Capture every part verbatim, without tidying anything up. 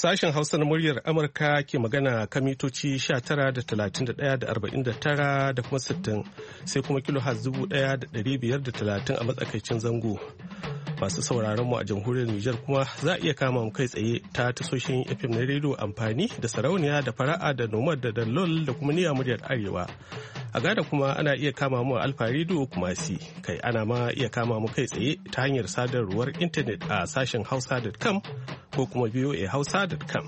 Sashen Hausa na muryar Amurka ke magana kan mitoci sha tara da talatin da ɗaya da arba'in da tara da kuma sittin, sai kuma kilohertz dubu ɗaya da ɗari biyar da talatin a matsakaicin zango. Masu sauraron mu a jamhuriyar Nijar kuma za a iya kama mu kai tsaye ta tasoshin F M na rediyo amfani da sarauniya da fara'a da nomad da dallol da kuma niyya muryar Arewa. A Ghana kuma ana iya kama mu a Alfa rediyo kuma si kai ana ma iya kama mu kai tsaye ta hanyar sadarwar intanet a sashen hausa dot com ko kuma v o a hausa dot com.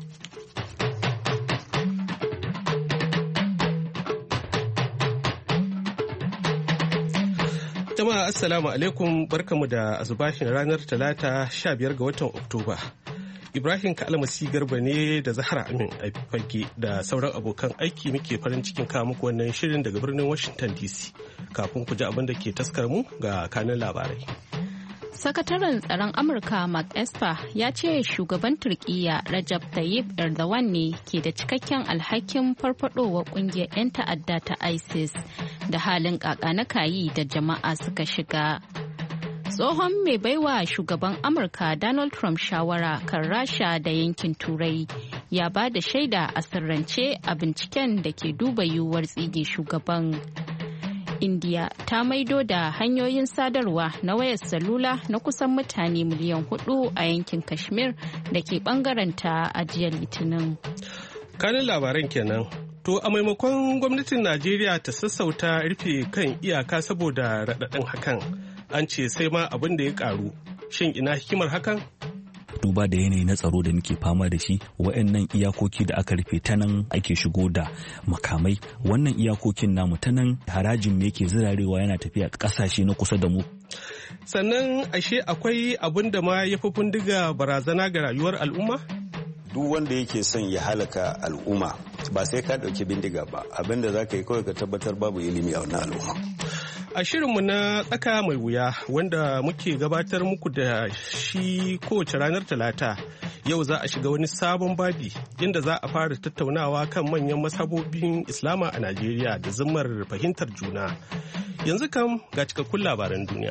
Jama'a assalamu alaikum, barkamu da azubashin ranar talata sha biyar ga watan Oktoba. Ibrahim Kalmasi Garba ne da Zahra Amin a fage da sauran abokan aiki muke farin cikin kawo muku wannan shirin daga birnin Washington D C. Kafin ku ji abin da ke taskar mu ga kanin labarai. Sakataren tsaron Amurka Mark Esper ya ce shugaban Turkiyya Recep Tayyip Erdogan ne ke da cikakken alhakin farfadowa kungiyar 'yan ta'adda ta ISIS da halin kakanakayi da jama'a suka shiga. Tsohon mai baiwa shugaban Amurka Donald Trump shawara kan Rasha da yankin Turai ya ba da shaida a sirrance a binciken da ke duba yiwuwar tsige shugaban. India ta maido da hanyoyin sadarwa na wayar salula na kusan mutane miliyan hudu a yankin Kashmir da ke bangaren ta a jiya Litinin. Kanin labaran kenan. To a maimakon gwamnatin Najeriya ta sassauta rufe kan iyaka saboda raɗaɗin hakan, an ce sai ma abin da ya ƙaru. Shin ina hikimar hakan? Duba da yanayi na tsaro da muke fama da shi, wa'annan iyakoki da aka rufe ta nan ake shigo da makamai, wannan iyakokin namu ta nan harajin me yake zirarewa yana tafiya ƙasashe na kusa da mu. Sannan ashe akwai abin da ma ya fi bindiga barazana ga rayuwar al'umma? Duk wanda yake son ya halaka al'umma ba sai ka ɗauki bindiga ba, abin da za ka yi kawai ka tabbatar babu ilimi a wannan al'umma. A shirinmu na tsaka mai wuya wanda muke gabatar muku da shi kowace ranar talata, yau za a shiga wani sabon babi inda za a fara tattaunawa kan manyan masabobin Islama a Najeriya da zimmar fahimtar juna. Yanzu kam ga cikakkun labaran duniya.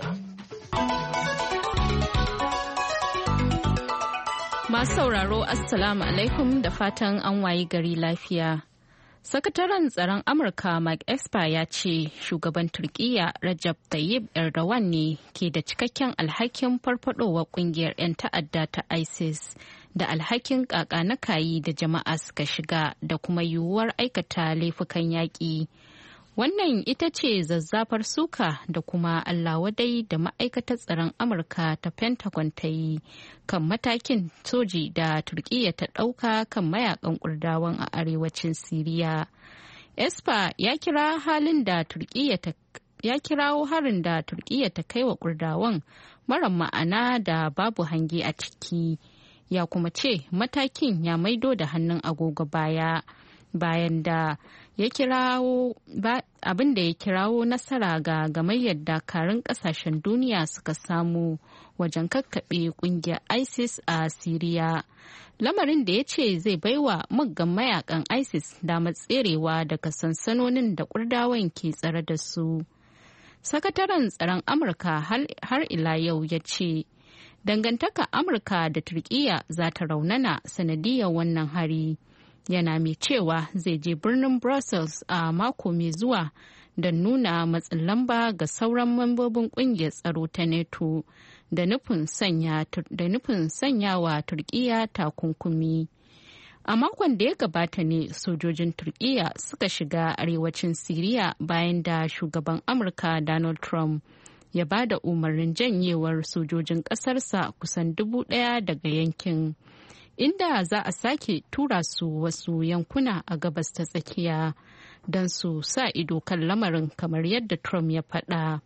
Masu sauraro Assalamu alaikum da fatan an wayi gari lafiya. Sakataren tsaron Amurka Mark Esper ya ce shugaban Turkiyya Recep Tayyip Erdogan ne ke da cikakken alhakin farfadowa kungiyar 'yan ta'adda ta ISIS da alhakin kakanakayi da jama'a suka shiga da kuma yiwuwar aikata laifukan yaƙi. Wannan ita ce zazzafar suka da kuma Allah wadai da ma'aikatar tsaron Amurka ta Pentagon ta yi kan matakin soji da Turkiyya ta ɗauka kan mayakan Kurdawan a arewacin Siriya. Esper ya kira halin da Turkiyya ta ya kirawo harin da Turkiyya ta kai wa Kurdawan mara ma'ana da babu hange a ciki. Ya kuma ce matakin ya maido da hannun agogo baya. Bayan da ya kirawo abin da ya kirawo nasara ga gamayyar dakarun kasashen duniya suka samu wajen kakkaɓe kungiyar ISIS a Siriya. Lamarin da ya ce zai baiwa muggan mayakan ISIS damar tserewa daga sansanonin da Kurdawan ke tsare da su. Sakataren tsaron Amurka har ila yau ya ce dangantaka Amurka da Turkiyya za ta raunana sanadiyar wannan hari. Yana mai cewa zai je birnin Brussels a mako mai zuwa don nuna matsin lamba ga sauran mambobin kungiyar tsaro ta NATO da nufin sanya wa Turkiyya takunkumi. A makon da ya gabata ne sojojin Turkiyya suka shiga arewacin Siriya bayan da shugaban Amurka Donald Trump ya ba da umarnin janyewar sojojin ƙasarsa kusan dubu ɗaya daga yankin. Inda za a sake tura su wasu yankuna a gabas ta tsakiya don su sa ido kan lamarin kamar yadda Trump ya faɗa.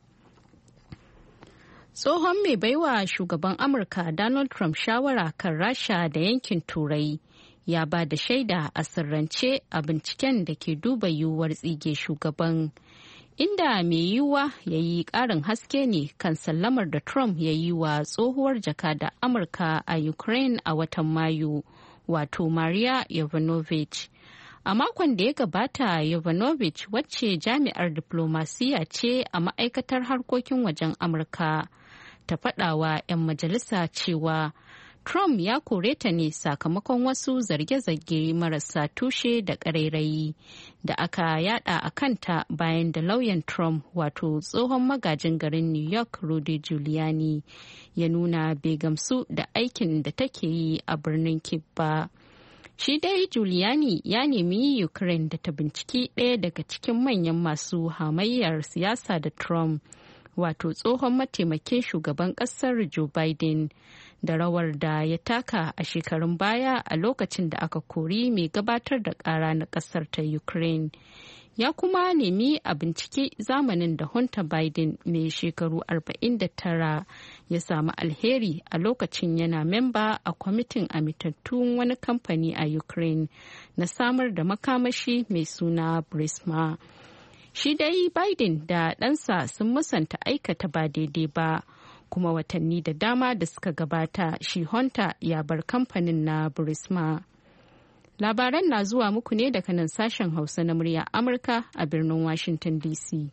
Tsohon mai baiwa shugaban Amurka Donald Trump shawara kan Rasha da yankin Turai ya ba da shaida a sirrance a binciken da ke duba yiwuwar tsige shugaban. Inda mai yiwuwa ya yi ƙarin haske ne kan sallamar da Trump ya yi wa tsohuwar jakada Amurka a Ukraine a watan Mayu, wato Maria Yovanovich. A makon da ya gabata, Yovanovich wacce jami'ar diplomasiya ce a ma'aikatar harkokin wajen Amurka, ta faɗawa 'yan majalisa cewa Trump ya kore ta ne sakamakon wasu zarge-zarge marasa tushe da ƙarairayi da aka yada a kanta bayan da lauyan Trump wato tsohon magajin garin New York Rudy Giuliani ya nuna bai gamsu da aikin da take yi a birnin Kyiv ba. Shi dai Giuliani ya nemi Ukraine da ta binciki ɗaya daga cikin manyan masu hamayyar siyasa da Trump wato tsohon mataimakin shugaban ƙasar Joe Biden. Da rawar da ya taka a shekarun baya a lokacin da aka kori mai gabatar da ƙara na ƙasar ta Ukraine. Ya kuma nemi a bincike zamanin da Hunter Biden mai shekaru arba'in da tara ya samu alheri a lokacin yana memba a kwamitin amintattun wani kamfani a Ukraine na samar da makamashi mai suna Burisma. Shi dai Biden da ɗansa sun musanta aikata ba daidai ba. Kuma watanni da dama da suka gabata shi Hunter ya bar kamfanin na Burisma. Labaran na zuwa muku ne daga nan sashen Hausa na murya Amurka a birnin Washington D C.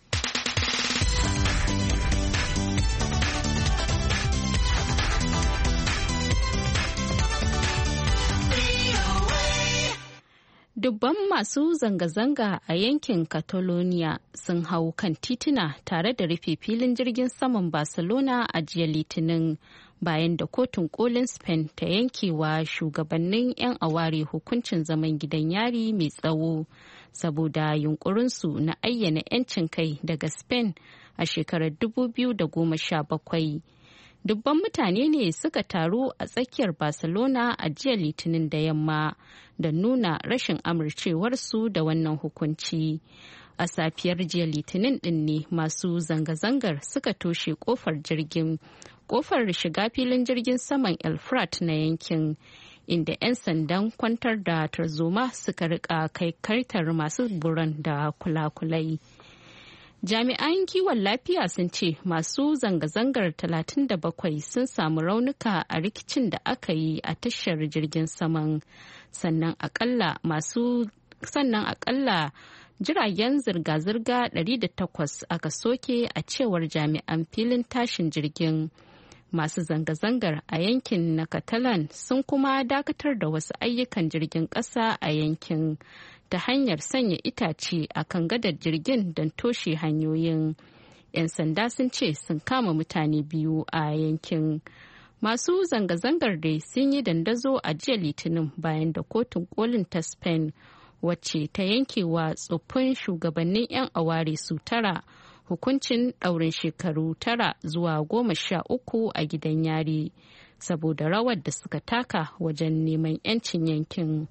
Dubban masu zanga-zanga a yankin Catalonia sun hau kan tituna tare da rufe filin jirgin saman Barcelona a jiya Litinin bayan da kotun kolin Spain ta yankewa shugabannin 'yan aware hukuncin zaman gidan yari mai tsawo saboda yunkurinsu na ayyana 'yancin kai daga Spain a shekarar dubu biyu da goma sha bakwai. Dubban mutane ne suka taru a tsakiyar Barcelona a jiya Litinin da yamma da nuna rashin amincewarsu da wannan hukunci. A safiyar jiya Litinin din ne masu zanga-zangar suka toshe kofar jirgin, kofar shiga filin jirgin saman El Prat na yankin, inda 'yan sandan kwantar da tarzoma suka rika kai kartar masu buran da kula-kulai. Jami'an kiwon lafiya sun ce masu zanga-zangar talatin da bakwai sun samu raunuka a rikicin da aka yi a tashar jirgin saman. Sannan akalla masu sannan akalla jiragen zirga-zirga ɗari da takwas aka soke a cewar jami'an filin tashin jirgin. Masu zanga-zangar a yankin na Catalan sun kuma dakatar da wasu ayyukan jirgin ƙasa a yankin ta hanyar sanya itace a kan gadar jirgin don toshe hanyoyin. 'Yan sanda sun ce sun kama mutane biyu a yankin. Masu zanga-zangar dai sun yi dandazo a jiya Litinin bayan da kotun kolin ta Spain wacce ta yankewa tsoffin shugabannin 'yan aware su tara hukuncin ɗaurin shekaru tara zuwa goma sha uku a gidan yari saboda rawar da suka taka wajen neman 'yancin yankin.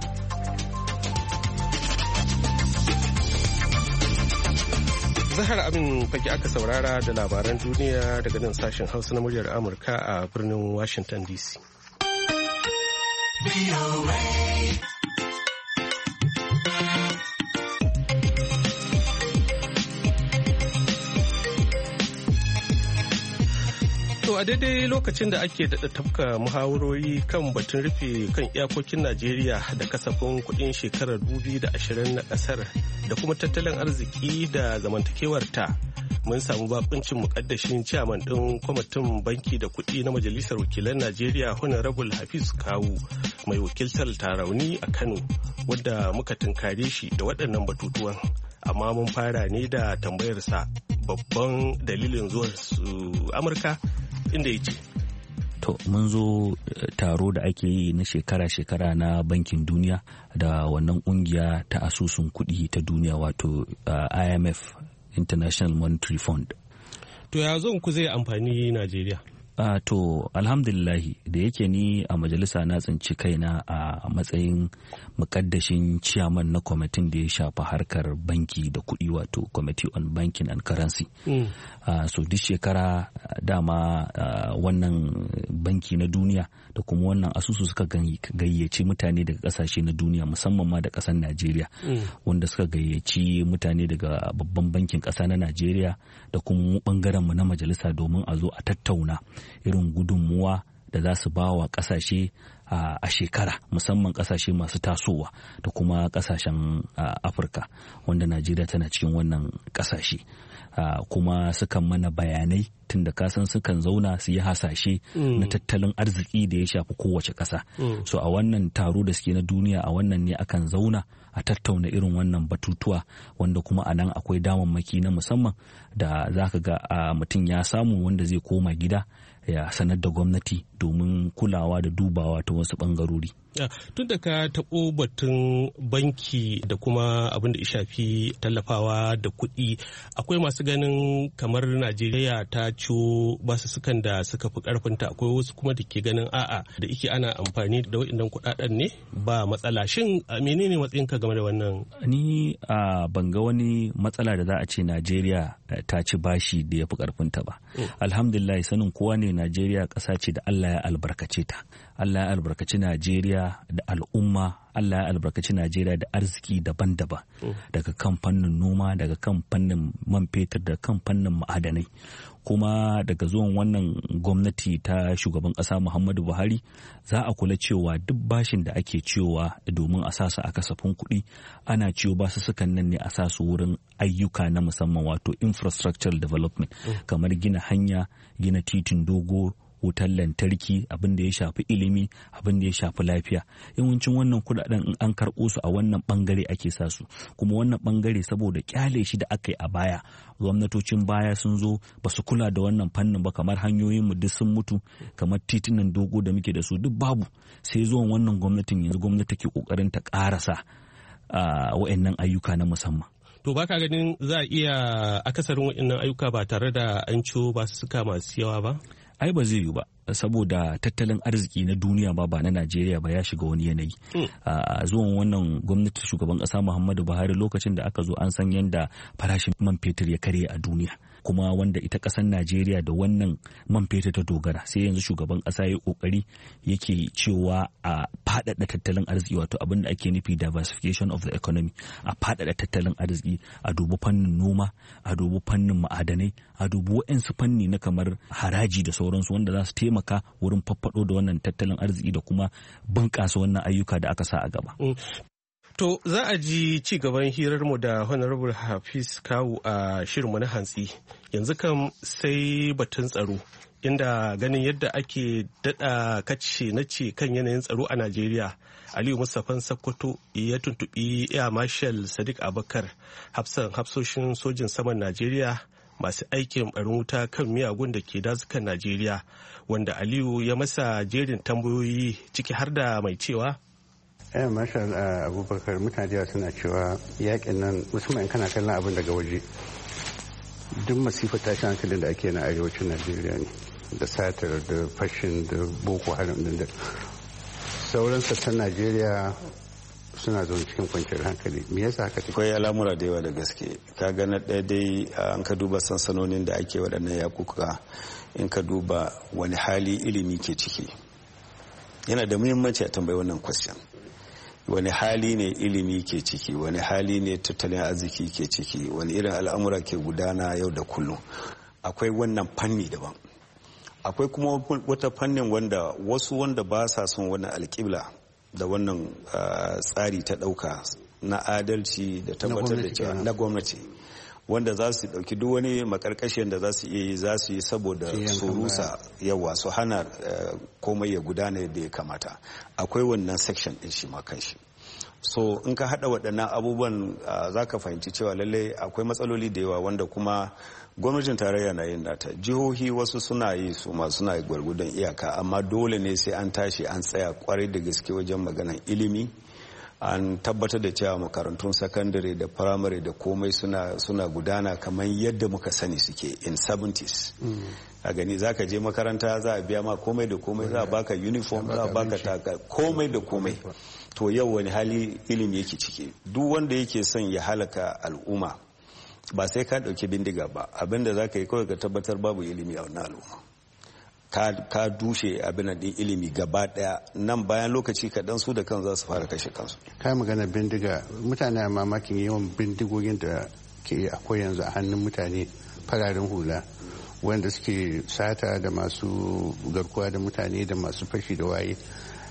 Zahar Amin fage aka saurara da labaran duniya daga nan sashen Hausa na muryar Amurka a birnin Washington D C. To a daidai lokacin da ake daɗa tafka muhawarori kan batun rufe kan iyakokin Najeriya da kasafin kuɗin shekarar dubu biyu da ashirin na ƙasar da kuma tattalin arziki da zamantakewarta, mun samu bakuncin mukaddashin ciyaman ɗin kwamitin banki da kuɗi na Majalisar Wakilan Najeriya Honorable Hafiz Kawu mai wakiltar Tarauni a Kano, wadda muka tunkare shi da waɗannan batutuwan. Amma mun fara ne da tambayarsa babban dalilin zuwa su Amurka, inda ya ce. To, mun zo taro da ake yi na shekara-shekara na bankin duniya da wannan kungiya ta asusun kuɗi ta duniya wato uh, I M F, International Monetary Fund. To, ya zo ku zai amfani Najeriya? Uh, to, alhamdulillahi da yake ni a majalisa na tsinci kaina a matsayin mukaddashin ciyaman na kwamitin da ya shafa harkar banki da kuɗi wato Committee on Banking and Currency. Mm. Uh, so duk shekara dama uh, wannan banki na duniya da kuma wannan asusu suka gayyaci mutane daga kasashe na duniya musamman ma da ƙasar Najeriya. Mm. Wanda suka gayyaci mutane daga babban bankin ƙasa na Najeriya da kuma bangaren mu na majalisa domin a zo a tattauna irin gudunmuwa da za su ba wa kasashe a shekara, musamman kasashe masu tasowa da kuma kasashen Afirka, wanda Najeriya tana cikin wannan kasashe. Kuma sukan mana bayanai tun da kasan sukan zauna su yi hasashe mm. na tattalin arziki da ya shafi kowace ƙasa. Mm. So a wannan taro da suke na duniya, a wannan ne akan zauna a tattauna irin wannan batutuwa, wanda kuma a nan akwai damammaki na musamman da za ka ga mutum ya samu wanda zai koma gida ya sanar da gwamnati domin kulawa da dubawa ta wasu bangarori. Tun da ka taɓo batun banki da kuma abin da ya shafi tallafawa da kuɗi, akwai masu ganin kamar Najeriya ta ciwo basussukan da suka fi ƙarfinta, akwai wasu kuma da ke ganin a'a da ike ana amfani da waɗannan kuɗaɗen ne ba matsala. Shin menene matsayinka game da wannan? Ni ban ga wani matsala da za a ce Najeriya ta ci bashi da ya fi ƙarfinta ba. Alhamdulillah, sanin kowa ne Najeriya ƙasa ce da Allah ya albarkace ta. Allah ya albarkaci Najeriya da al'umma, Allah ya albarkaci Najeriya da arziki daban-daban, daga kan fannin noma, daga kan fannin man fetur, daga kan fannin ma'adanai. Kuma daga zuwan wannan gwamnati ta shugaban ƙasa Muhammadu Buhari, za a kula cewa duk bashin da ake ciyowa domin a sa su a kasafin kuɗi, ana ciyo basussukan nan ne a sa su wurin ayyuka na musamman, wato infrastructural development, kamar gina hanya, gina titin dogo, wutar lantarki, abin da ya shafi ilimi, abin da ya shafi lafiya. Yawancin wannan kudaden in an karɓo su a wannan bangare ake sa su, kuma wannan bangare saboda kyale shi da aka yi a baya, gwamnatocin baya sun zo ba su kula da wannan fannin ba, kamar hanyoyin mu duk sun mutu, kamar titunan dogo da muke da su duk babu. Sai zuwan wannan gwamnatin, yanzu gwamnati ke kokarin ta karasa wa'annan ayyuka na musamman. To ba ka ganin za a iya akasarin wa'annan ayyuka ba tare da an ciwo ba su suka masu yawa ba? Ai ba zai yi ba, saboda tattalin arziki na duniya ba ba na Najeriya ba ya shiga wani yanayi. A zuwan wannan gwamnati shugaban ƙasa Muhammadu Buhari, lokacin da aka zo an san yadda farashin man fetur ya karye a duniya, kuma wanda ita ƙasar Najeriya da wannan man fetur ta dogara. Sai yanzu shugaban ƙasa ya ƙoƙari yake cewa a faɗaɗa tattalin arziki, wato abin da ake nufi diversification of the economy, a faɗaɗa tattalin arziki, a dubi fannin noma, a dubi fannin ma'adanai, a dubi waɗansu fanni na kamar haraji da sauransu, wanda za su taimaka wurin faffaɗo da wannan tattalin arziki da kuma bunƙasa wannan ayyuka da aka sa a gaba. To za a ji ci gaban hirarmu da Honorable Hafiz Kawu a shirinmu na hantsi. Yanzu kam sai batun tsaro, inda ganin yadda ake daɗa kace na ce kan yanayin tsaro a Najeriya. Aliyu Mustapha Sokoto ya tuntuɓi Air Marshal Sadiq Abubakar, hafsan hafsoshin sojin saman Najeriya masu aikin barin wuta kan miyagun da ke dazukan Najeriya, wanda Aliyu ya masa jerin tambayoyi ciki har da mai cewa Air Marshal Abubakar, mutane suna cewa yakin nan, musamman kana kallon abin daga waje, duk masifar tashin hankalin da ake na arewacin Najeriya ne, da satar da fashin da boko haram din da sauran sassan Najeriya suna zaune cikin kwanciyar hankali. Me yasa haka take? Akwai al'amura da yawa da gaske. Ka ga na ɗaya dai an ka duba sansanonin da ake waɗannan yakuka, in ka duba wani hali ilimi ke ciki, yana da muhimmanci a tambayi wannan question. Wani hali ne ilimi ke ciki, wani hali ne tattalin arziki ke ciki, wani irin al'amura ke gudana yau da kullum. Akwai wannan fanni daban. Akwai kuma wata fannin wanda wasu wanda ba sa son wannan alƙibla da wannan tsari ta ɗauka na adalci da tabbatar da cewa na gwamnati, wanda za su ɗauki duk wani makarkashin da za su iya yi za su yi saboda su rusa yawa, su hana komai ya gudana yadda ya kamata. Akwai wannan section ɗin shi ma kanshi. So in ka haɗa waɗannan abubuwan za ka fahimci cewa lallai akwai matsaloli da yawa, wanda kuma gwamnatin tarayya na yin nata, jihohi wasu suna yi su ma suna gwargwadon iyaka, amma dole ne sai an tashi an tsaya kwarai da gaske wajen maganan ilimi, an tabbatar da cewa makarantun sakandare da firamare da komai suna, suna gudana kamar yadda muka sani suke in seventies. A gani za ka je makaranta, za a biya ma komai da komai, za a baka uniform, za a baka taka komai da komai. To yau wani hali ilimi yake ciki? Duk wanda yake son ya halaka al'umma ba sai ka ɗauki bindiga ba, abinda za ka yi kawai ka tabbatar babu ilimi a wannan al'umma, ka dushe abin din ilimi gaba daya. Nan bayan lokaci kaɗan su da kan za su fara kashe kansu. Kai magana bindiga, mutane a mamakin yawan bindigogin da ke akwai yanzu a hannun mutane fararen hula, wanda suke sata da masu garkuwa da mutane da masu fashi da waye.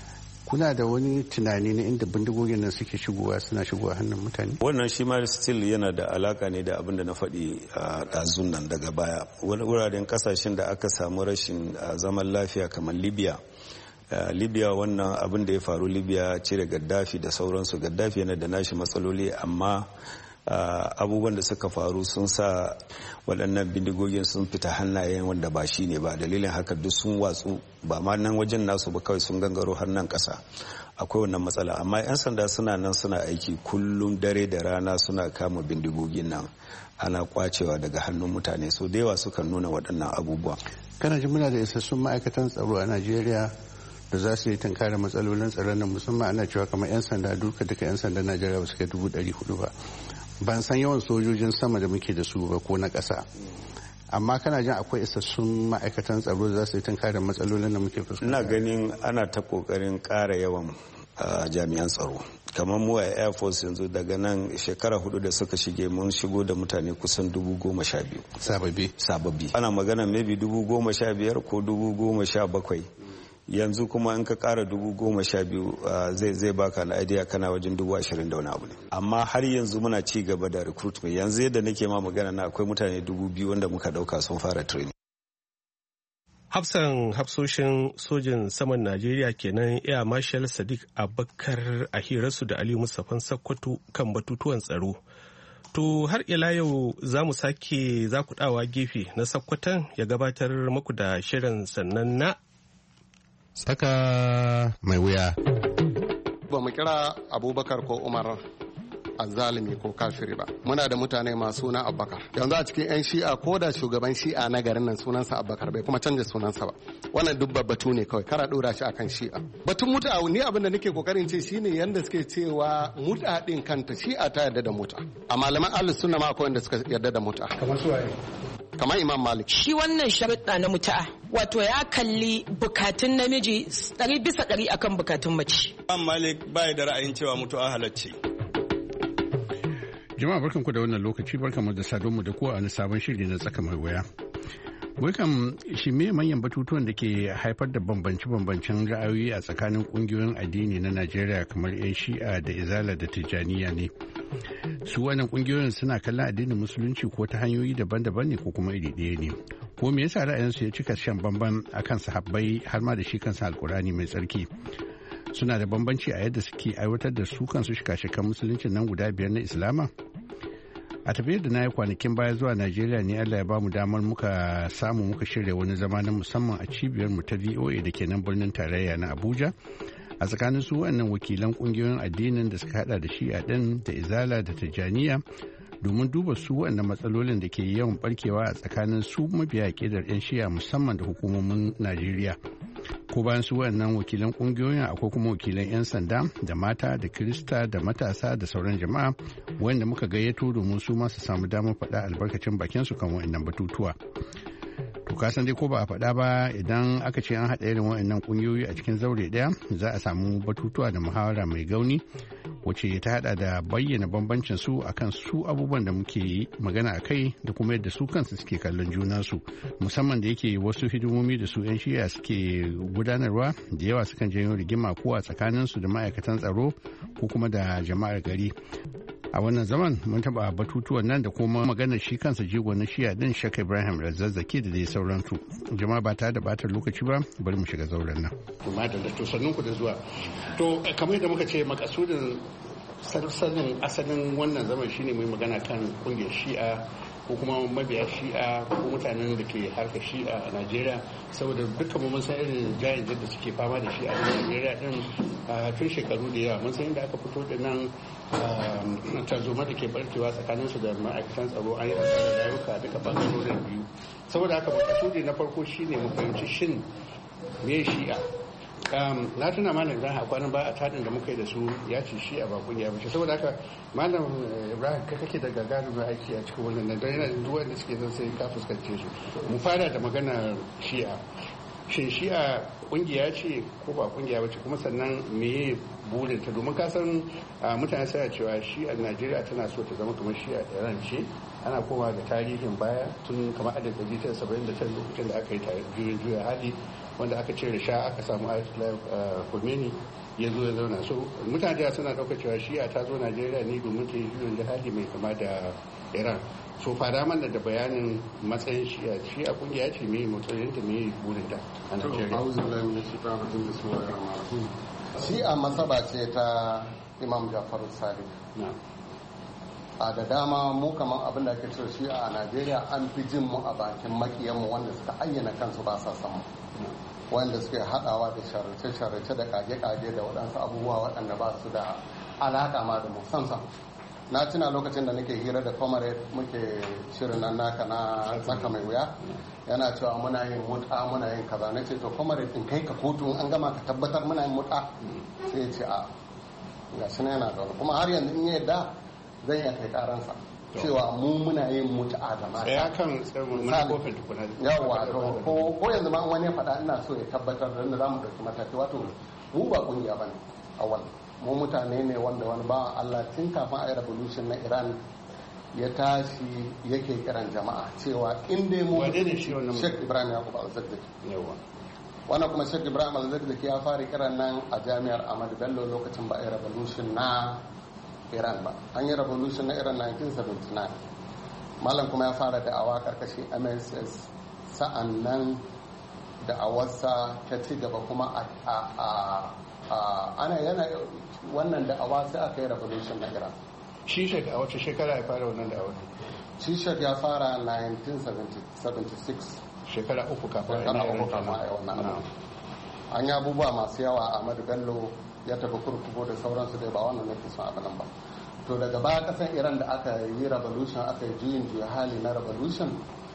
kuna da wani tunani na inda bindigogin nan suke shigowa suna shigowa hannun mutane? Wannan shi ma still yana da alaka ne da abin da na faɗi a ɗazun nan daga baya. Wuraren kasashen da aka samu rashin zaman lafiya kamar Libya. Uh, libya wannan abin da ya faru libya cire gaddafi da sauransu. Gaddafi yana da nashi matsaloli, amma uh, abubuwan da suka faru sun sa waɗannan bindigogin sun fita hannayen wanda ba shi ne ba. Dalilin haka duk sun watsu, ba ma nan wajen nasu ba, kawai sun gangaro har nan ƙasa. Akwai wannan matsala, amma 'yan sanda suna nan suna aiki kullum dare da rana, suna kama bindigogin nan ana kwacewa daga hannun mutane. So da yawa sukan nuna waɗannan abubuwa. Kana ji muna da isassun ma'aikatan tsaro a Najeriya da za su yi tunkara matsalolin tsaron nan, musamman ana cewa kamar 'yan sanda duka duka 'yan sanda Najeriya ba su kai dubu ɗari hudu ba. Ban san yawan sojojin sama da muke da su ba ko na ƙasa, amma kana jin akwai isassun ma'aikatan tsaro da za su yi tunkara matsalolin da muke fuskanta? Ina ganin ana ta kokarin ƙara yawan jami'an tsaro. Kamar mu a Air Force yanzu daga nan shekara hudu da suka shige mun shigo da mutane kusan dubu goma sha biyu sababbi sababbi ana magana maybe dubu goma sha biyar ko dubu goma sha bakwai. Yanzu kuma in ka kara dubu goma sha biyu zai zai baka na idea kana wajen dubu ashirin da wani abu ne. Amma har yanzu muna ci gaba da recruitment. Yanzu yadda nake ma magana na akwai mutane dubu biyu wanda muka dauka sun fara training. Hafsan hafsoshin sojin saman Najeriya kenan Air Marshal Sadiq Abubakar a hirarsu da Aliyu Mustapha Sakkwato kan batutuwan tsaro. To har ila yau za mu sake zakudawa gefe na Sakkwatan ya gabatar muku da shirin sannan na Tsaka mai wuya. Ba mu kira Abubakar ko Umar azzalimi ko kafiri ba. Muna da mutane masu suna Abubakar. Yanzu a cikin 'yan shi'a ko da shugaban shi'a na garin nan sunansa Abubakar bai kuma canza sunansa ba. Wannan duk batu ne kawai, kara dora shi akan shi'a. Batun muta ni abin da nake kokarin ce shine yanda suke cewa muta din kanta shi'a ta yarda da muta. A malaman ahlus sunna ma akwai wanda suka yarda da muta. Kamar su waye? Kamar Imam Malik. Shi wannan sharuɗa na mutu'a wato ya kalli bukatun namiji ɗari bisa ɗari akan bukatun mace. Imam Malik bai da ra'ayin cewa mutu'a halacce. Jama'a barkanku da wannan lokaci, barkanmu da sadonmu da kowa a sabon shiri na tsaka mai wuya. Welcome shi me manyan batutuwan da ke haifar da bambance-bambancen ra'ayoyi a tsakanin kungiyoyin addini na Najeriya kamar 'yan Shi'a da Izala da Tijjaniya ne. Su wannan kungiyoyin suna kallon addinin musulunci ko ta hanyoyi daban-daban ne ko kuma iri ɗaya ne. Ko me yasa ra'ayinsu ya cika shan bamban akan sahabbai har ma da shi kansa Alkur'ani mai tsarki? Suna da bambanci a yadda suke aiwatar da su kansu shika-shikan musulunci nan guda biyar na Islama? A tafiyar da na yi kwanakin baya zuwa Najeriya ne Allah ya ba mu damar muka samu muka shirya wani zama na musamman a cibiyar mu ta V O A da ke nan birnin tarayya na Abuja a tsakanin su wannan wakilan kungiyoyin addinin da suka hada da Shi'a din da Izala da Tijjaniya domin duba su wannan matsalolin da ke yawan barkewa a tsakanin su mabiya ƙidar 'yan Shi'a musamman da hukumomin Najeriya. Ko bayan su wannan wakilan kungiyoyin akwai kuma wakilan 'yan sanda da mata da Kirista da matasa da sauran jama'a wanda muka gayyato domin su ma su samu damar faɗa albarkacin bakin su kan wa'annan batutuwa. To ka san dai ko ba a faɗa ba idan aka ce an haɗa irin wa'annan kungiyoyi a cikin zaure ɗaya za a samu batutuwa da muhawara mai gauni wacce ta hada da bayyana bambancin su akan su abubuwan da muke magana a kai da kuma yadda su kansu suke kallon junansu musamman da yake wasu hidimomi da su 'yan shiya suke gudanarwa da yawa sukan janyo rigima ko a tsakaninsu da ma'aikatan tsaro ko kuma da jama'ar gari. A wannan zaman mun taba batutuwan nan da kuma maganar shi kansa jigo na shiya din Sheikh Ibrahim Razzazzaki da dai sauransu. Jama'a ba ta da batar lokaci ba bari mu shiga zauren nan. Kuma da to sannun ku da zuwa. To kamar yadda muka ce makasudin sanin asalin wannan zaman shine mai magana kan kungiyar shi'a ko kuma mabiya shi'a ko mutanen da ke harkar shi'a a Najeriya saboda dukkan mun san irin jayin da suke fama da shi a Najeriya din tun shekaru da yawa mun san inda aka fito da nan tarzoma da ke barkewa tsakanin su da ma'aikatan tsaro an yi asarar rayuka duka bangarorin biyu saboda haka makasudi na farko shine mu fahimci shin me shi'a na tuna malam ibrahim a kwanan ba a tadin da muka yi da su ya ce shi a bakun ya bace saboda haka malam ibrahim kai kake da gagarumin aiki a cikin wannan nan don yana duk wanda suke zan sai ka fuskance su mu fara da magana shi'a shin shi'a kungiya ce ko ba kungiya bace kuma sannan meye burin ta domin ka san mutane suna cewa shi'a najeriya tana so ta zama kamar shi'a iran ce ana kowa da tarihin baya tun kamar adad ɗari tara saba'in da tara lokacin da aka yi juyin juya hali wanda aka cire sha aka samu Ayatollah Khomeini ya zo ya zauna. So mutane da suna ɗaukar cewa shi'a ta zo Najeriya ne domin ta yi juyin jihadi mai kama da Iran. So fada mana da bayanin matsayin shi'a. Shi'a kungiya ce mai matsayin ta mai burinta a Najeriya. Shi'a masaba ce ta Imam Jafar Sadiq. A da dama mu kamar abin da ake cewa shi'a a Najeriya an fi jin mu a bakin makiyanmu wanda suka ayyana kansu ba sa samu. Wanda suke haɗawa da sharrice-sharrice da kage-kage da waɗansu abubuwa waɗanda ba su da alaƙa ma da musamman. Na tuna lokacin da nake hira da comrade muke shirin nan naka na tsaka mai wuya yana cewa muna yin mut'a muna yin kaza na ce to comrade in kai ka kotu an gama ka tabbatar muna yin mut'a sai ya ce a ga shi yana da kuma har yanzu in yadda zan iya kai karansa cewa mu muna yin mut'a da mata ya kan muna kofin tukuna yawa to ko yanzu ma wani ya faɗa ina so ya tabbatar da za mu ɗauki mataki wato mu ba kungiya bane awal mu mutane ne wanda wani bawan Allah tun kafin a yi revolution na Iran ya tashi yake kiran jama'a cewa in dai mu Sheikh Ibrahim Yakub Al-Zakzaki wannan kuma Sheikh Ibrahim Al-Zakzaki ya fara kiran nan a jami'ar Ahmadu Bello lokacin ba a yi revolution na Iran ba an yi revolution na Iran nineteen seventy-nine malam kuma ya fara da'awa karkashin M S S sa'an nan da'awarsa ta ci gaba kuma a ana yana wannan da'awa sai aka yi revolution na Iran. Shishak a wace shekara ya fara wannan da'awa? Shishak ya fara nineteen seventy-six. Shekara uku kafin a yi wannan abu. An yi abubuwa masu yawa a Ahmadu Bello ya tafi kurkuku da sauransu dai ba wannan nake son abin ba. To daga baya kasan Iran da aka yi revolution aka yi juyin juya hali na revolution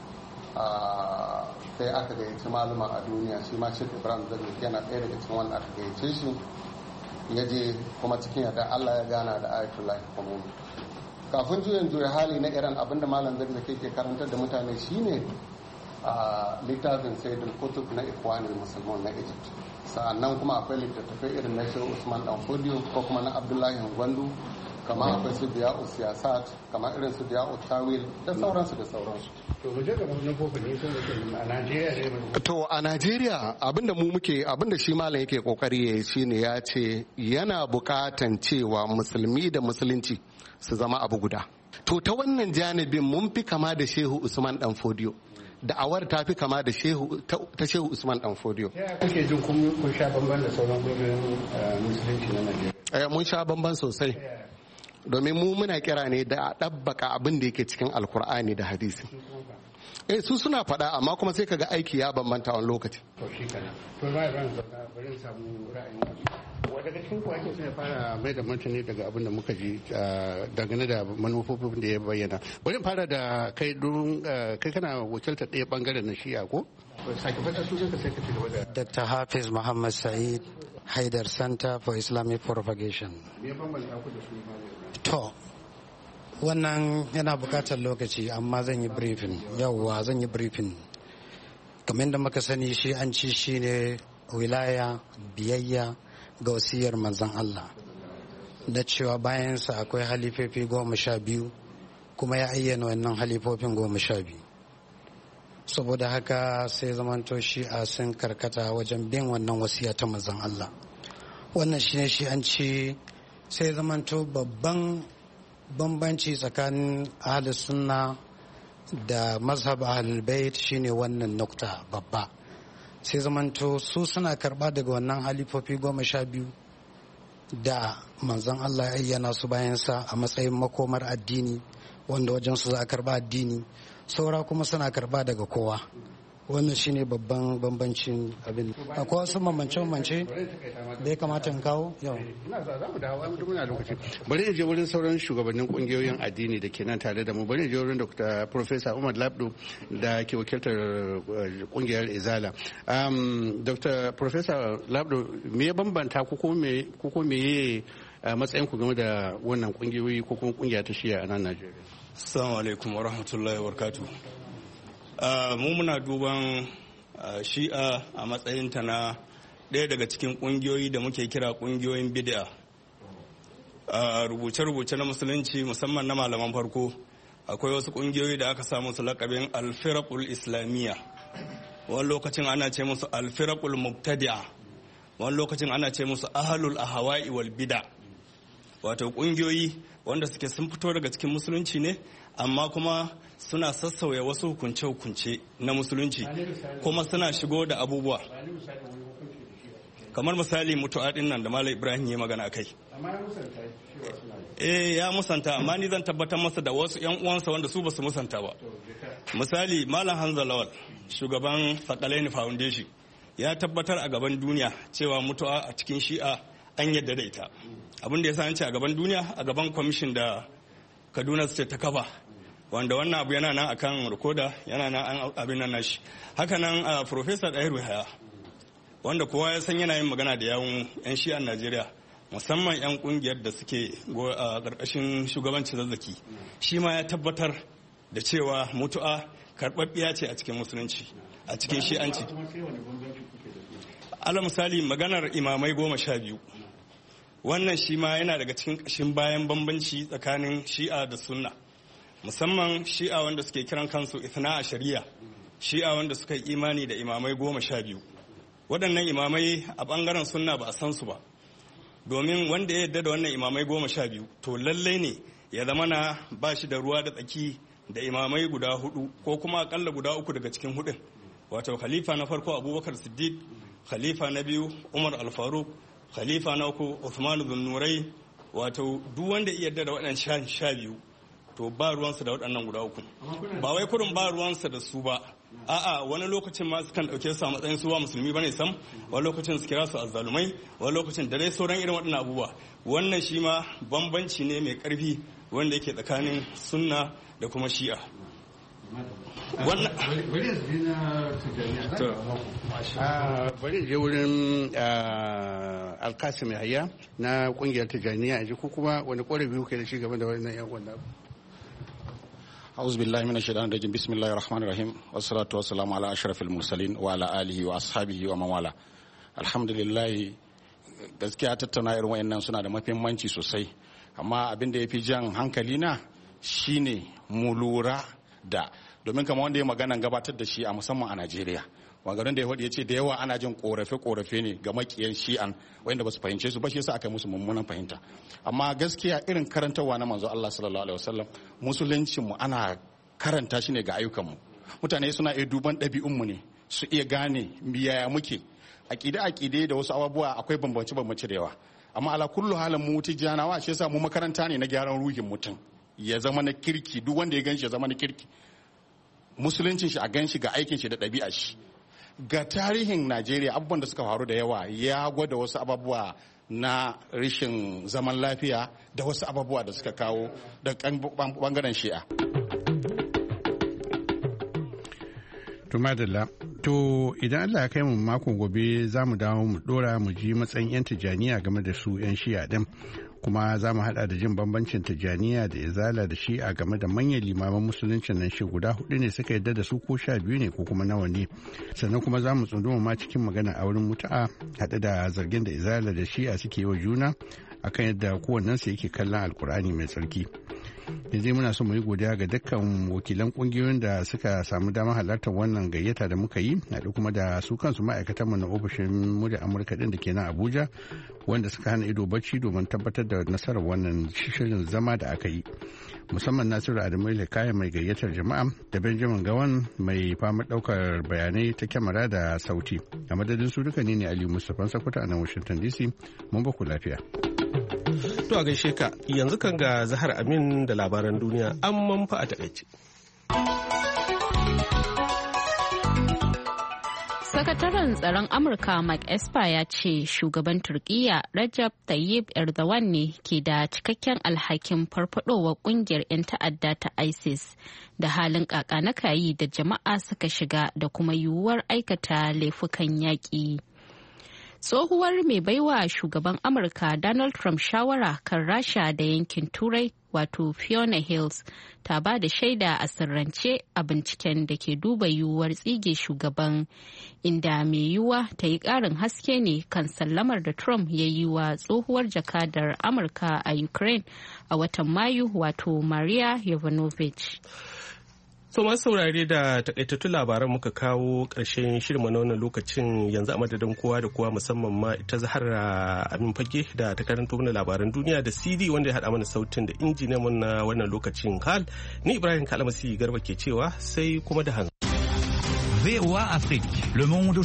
sai aka gayyaci maluma a duniya shi ma Sheikh Ibrahim Zakzaki yana ɗaya daga cikin wanda aka gayyace shi ya je kuma cikin yadda Allah ya gana da Ayatollah Khomeini kafin juyin juya hali na Iran abinda malam Zakzaki ke karantar da mutane shine a littafin Sayyidul Qutb na Ikhwanul Muslimin na Egypt sa'annan kuma akwai littattafai irin na Sheikh Usman Dan Fodio ko kuma na Abdullahi Gwandu kamar akwai su diya'u siyasat kamar irin su diya'u tawil da sauransu da sauransu. To mu je ga wannan kofin ne sai a Najeriya ne. To a Najeriya abinda mu muke abinda shi malam yake kokari yayi shine ya ce yana bukatan cewa musulmi da musulunci su zama abu guda. To ta wannan janibin mun fi kama da Shehu Usman Dan Fodio. Da'awar ta fi kama da Shehu ta Shehu Usman Dan Fodio. Ya kake jin kun sha bamban da sauran kungiyoyin musulunci na Najeriya? Eh mun sha bamban sosai. Domin mu muna kira ne da a ɗabbaka abin da yake cikin alkur'ani da hadisi eh su suna faɗa amma kuma sai kaga aiki ya bambanta wani lokaci to shi kana to ba ran bari samu ra'ayin wa daga cikin ku ake sai fara mai da martani daga abin da muka ji dangane da manufofin da ya bayyana bari fara da kai don kai kana wakiltar ɗaya bangaren na shi'a ko sake fata su ka sai ka ci gaba da Doctor Hafiz Muhammad Said Haidar Center for Islamic Propagation. To, wannan yana bukatar lokaci amma zan yi briefing. Yawwa zan yi briefing. Kamar da muka sani shi an ci shi ne wilaya biyayya ga wasiyar manzon Allah. Da cewa bayansa akwai halifofi goma sha biyu kuma ya ayyana wannan halifofin goma sha biyu. Saboda haka sai zamanto shi a sun karkata wajen bin wannan wasiya ta manzon Allah. Wannan shi ne shi an ci sai zamanto babban bambanci tsakanin ahlus sunna da mazhab ahlul bait shine wannan nukta babba sai zamanto su suna karba daga wannan halifofi goma sha biyu da manzon Allah ya ayyana su bayansa a matsayin makomar addini wanda wajen su za a karba addini saura kuma suna karba daga kowa wannan shine babban bambancin abin akwai wasu mamance-mamance da ya kamata in kawo yau bari in je wurin sauran shugabannin kungiyoyin addini da ke nan tare da mu bari in je wurin Dr. Professor Umar Labdo da ke wakiltar kungiyar Izala Dr. Professor Labdo me ya bambanta ko ko me matsayin ku game da wannan kungiyoyi ko kuma kungiya ta Shi'a a nan Najeriya? Assalamu alaikum wa rahmatullahi wa barakatuh. Mu muna duban Shi'a a matsayinta na ɗaya daga cikin ƙungiyoyi da muke kira ƙungiyoyin bid'a. Rubuce-rubuce na musulunci musamman na malaman farko akwai wasu ƙungiyoyi da aka samu su laƙabin alfiraqul islamiyya wani lokacin ana ce musu alfiraqul mubtadi'a, wani lokacin ana ce musu ahlul ahwa'i wal bid'a, wato kungiyoyi wanda suke sun fito daga cikin musulunci ne amma kuma suna sassauya wasu hukunce-hukunce na musulunci kuma suna shigo da abubuwa kamar misali mutu'a din nan da Malam Ibrahim ya magana kai. Eh ya musanta, amma ni zan tabbatar masa da wasu yan uwansa wanda su basu musanta ba. Misali Malam Hamza Lawal, shugaban Sakalaini Foundation, ya tabbatar a gaban duniya cewa mutu'a a cikin Shi'a an yadda da ita. Abin da ya sa an ce a gaban duniya, a gaban kwamishin da Kaduna State ta kafa, wanda wannan abu yana nan akan rikoda, yana nan abin nan nashi. Haka nan a Professor Dahiru Yahaya, wanda kowa ya san yana yin magana da yawun 'yan Shi'an Najeriya, musamman 'yan kungiyar da suke a ƙarƙashin shugabancin Zazzaki, shi ma ya tabbatar da cewa mutu'a karɓaɓɓiya ce a cikin musulunci, a cikin Shi'anci. Ala misali maganar imamai goma sha biyu, wannan shi ma yana daga cikin ƙashin bayan bambanci tsakanin Shi'a da Sunna, musamman Shi'a wanda suke kiran kansu Ithna a shari'a, Shi'a wanda suka yi imani da imamai goma sha biyu. Waɗannan imamai a ɓangaren Sunna ba a san su ba, domin wanda ya yarda da wannan imamai goma sha biyu to lallai ne ya zama na ba shi da ruwa da tsaki da imamai guda hudu ko kuma akalla guda uku daga cikin hudun, wato khalifa na farko Abubakar Siddiq, khalifa na biyu Umar Al-Faruq, khalifa na uku Uthman Zunnurai, wato duk wanda ya yarda da waɗannan sha biyu to ba ruwansa da waɗannan guda uku, ba wai kurin ba ruwansa da su ba, a'a wani lokacin ma sukan ɗauke su a matsayin su ba musulmi bane sam, wani lokacin su kira su azzalumai, wani lokacin da dai sauran irin waɗannan abubuwa. Wannan shi ma bambanci ne mai ƙarfi wanda yake tsakanin Sunna da kuma Shi'a. Bari je wurin Alkasim Yahaya na kungiyar Tijjaniya a ji ko kuma wani ƙorafi kuke da shi game da wannan yan wannan. أعوذ بالله من الشيطان الرجيم بسم الله الرحمن الرحيم والصلاة والسلام على أشرف المرسلين وعلى آله وأصحابه ومن والاه. الحمد لله gaskiya tattauna irin wayannan suna da muhimmanci sosai, amma abin da ya fi jan hankali na shine mu lura da, domin kamar wanda ya magana gabatar da shi a musamman a Najeriya, maganin da ya faɗi ya ce da yawa ana jin korafe-korafe ne ga makiyan Shi'an wanda ba su fahimce su ba, shi yasa aka yi musu mummunan fahimta. Amma gaskiya irin karantarwa na manzo Allah sallallahu alaihi wasallam, musuluncin mu ana karanta shi ne ga ayyukan mu. Mutane suna iya duban ɗabi'un mu ne su iya gane yaya muke. Akide-akide da wasu abubuwa akwai bambance-bambance da yawa. Amma ala kullu halin mu tijjanawa shi yasa mu makaranta ne na gyaran ruhin mutum. Ya zama na kirki, duk wanda ya ganshi ya zama na kirki. Musuluncin shi a ganshi ga aikin shi da ɗabi'a shi. Ga tarihin Najeriya abubuwan da suka faru da yawa ya gwada wasu abubuwa na rashin zaman lafiya da wasu abubuwa da suka kawo da bangaren Shi'a. To madalla, to idan Allah ya kai mu makon gobe za mu dawo mu dora mu ji matsayin 'yan Tijjaniya game da su 'yan Shi'a din. Kuma za mu hada da jin bambancin Tijjaniya da Izala da Shi'a game da manyan limaman musuluncin nan shi guda hudu ne suka yadda da su ko sha biyu ne ko kuma nawa ne. Sannan kuma za mu tsunduma ma cikin magana a wurin mutu'a haɗe da zargin da Izala da Shi'a suke yi wa juna akan yadda kowannensu yake kallon Alkur'ani mai tsarki. Yanzu muna so mu yi godiya ga dukkan wakilan kungiyoyin da suka samu damar halartar wannan gayyata da muka yi, haɗu kuma da su kansu ma'aikatan mu na ofishin murya Amurka din da ke nan Abuja wanda suka hana ido bacci domin tabbatar da nasarar wannan shirin zama da aka yi. Musamman Nasiru Adamu Kaya mai gayyatar jama'a da Benjamin Gawan mai fama ɗaukar bayanai ta kyamara da sauti. A madadin su duka ne ne Aliyu Mustapha Sakuta a nan Washington D C. Mun ba ku lafiya. To a gaishe ka, yanzu kan ga Zahar Amin da labaran duniya an manfa a takaice. Sakataren tsaron Amurka Mike Esper ya ce shugaban Turkiyya Recep Tayyip Erdogan ne ke da cikakken alhakin farfadowar kungiyar 'yan ta'adda ta ISIS da halin kakanakayi da jama'a suka shiga da kuma yiwuwar aikata laifukan yaƙi. Tsohuwar mai baiwa shugaban Amurka Donald Trump shawara kan Rasha da yankin Turai wato Fiona Hills ta ba da shaida a sirrance a binciken da ke duba yiwuwar tsige shugaban, inda mai yiwuwa ta yi ƙarin haske ne kan sallamar da Trump ya yi wa tsohuwar jakadar Amurka a Ukraine a watan Mayu wato Maria Yovanovich. So masu saurare da takaitattun labaran muka kawo ƙarshen shirin na wannan lokacin yanzu a madadin kowa da kowa musamman ma ita Zahra Amin Fage da ta karanto mana labaran duniya da C D wanda ya haɗa mana sautin da injiniyan na wannan lokacin Kal. Ni Ibrahim Kalamasi Garba ke cewa sai kuma da hanzu. V O A Afrique, le monde